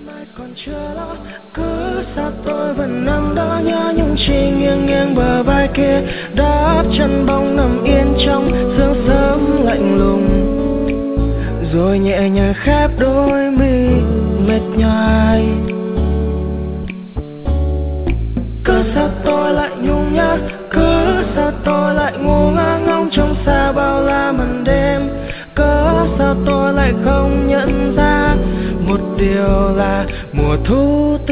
Còn chưa lo cứ sao tôi vẫn nằm đó nhớ nhung chỉ nghiêng nghiêng bờ vai kia đáp chân bóng nằm yên trong sương sớm lạnh lùng rồi nhẹ nhàng khép đôi mi mệt nhoài. Cứ sao tôi lại nhung nhớ, cứ sao tôi lại ngu ngơ ngóng trong xa bao la màn đêm. Cớ sao tôi lại không nhận ra một điều là mùa thu